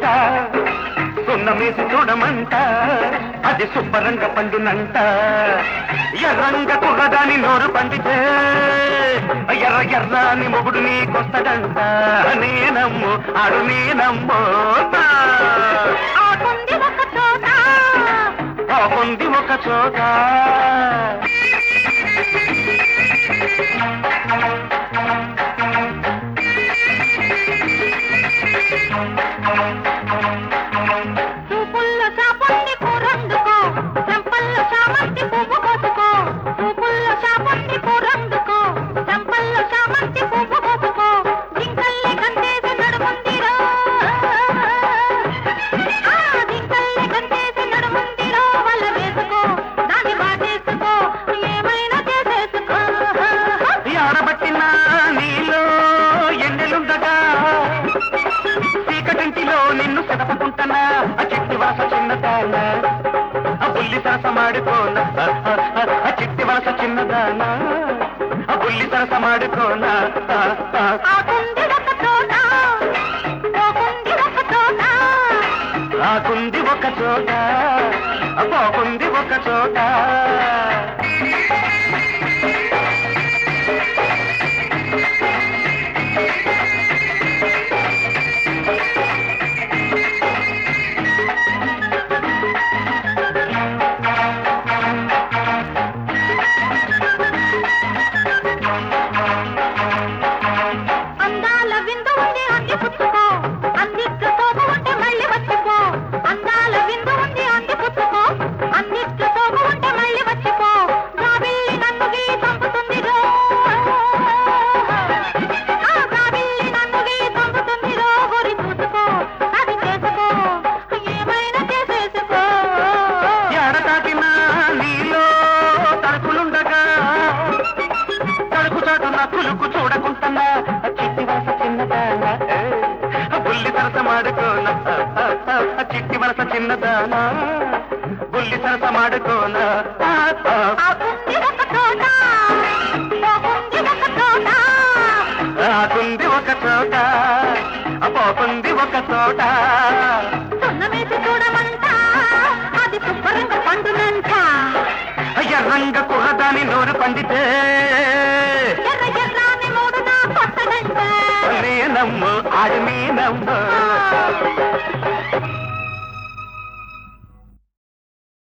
చోదా సున్నమేసి చూడమంట అది శుభ్రంగా పండునంట ఎర్రంగ కుర్రదాని నోరు పండితే ఎర్ర ఎర్రాని మొగుడు నీకొస్తదంట నేనమ్ము ఆడు నేనమ్మో ఆకుంది ఒక చోట బాగుంది ఒక చోట చూపుల్లో చాపంది కూరందుకో చెంపల్లో చామంతి పువ్వు కోసుకో చూపుల్లో చాపంది కూరందుకో చెంపల్లో చామంతి పువ్వు కోసుకో జింకల్లే కందేసి నడుముందిరో జింకల్లే కందేసి నడుముందిరో వల్ల వేసుకో దాన్ని బాటేసుకో ఏమైనా చేసేసుకో ఆడబట్టిన నీలో ఎన్నెలుండగా చీకటింటిలో నిన్ను సెదపుకుంటున్నా ఆ చిట్టి వలస చిన్నదాన ఆ బుల్లి సరస మాడుకోన ఆ చిట్టి వలస చిన్నదాన ఆ బుల్లి సరస మాడుకోన ఆకుంది ఒక చోట పోకుంది ఒక చోట ఆకుంది ఒక చోట పోకుంది ఒక చోట అందాల విందు ఉంది అంది పుచ్చుకో అందిట్ల తోపు ఉంటే మళ్ళీ వచ్చిపో అందాల విందు ఉంది అంది పుచ్చుకో అందిట్ల తోపు ఉంటే మళ్ళీ వచ్చిపో గాబిల్లి నన్ను గిల్లి చంపుతుందిరో గాబిల్లి నన్ను గిల్లి చంపుతుందిరో గురి చూసుకో అది చేసుకో ఏమైనా చేసేసుకో ఎడతాకిన నీలో తలుపులుండగా తలుపు చాటున కులుకు చూడకుంటున్నా చిట్టి వలస చిన్నదాన బుల్లి సరస మాడుకోన చిట్టి వలస చిన్నదాన బుల్లి సరస మాడుకోన ఆకుంది ఒక చోట పోకుంది ఒక చోట ఆకుంది ఒక చోట పోకుంది ఒక చోట సున్నమేసి చూడమంట అది శుభ్రంగా పండునంట ఎర్రంగ కుర్రదాని నోరు పండితే ఎర్ర ఎర్రాని మూడు నా కొత్తదంట నేనమ్ము ఆడు నేనమ్ము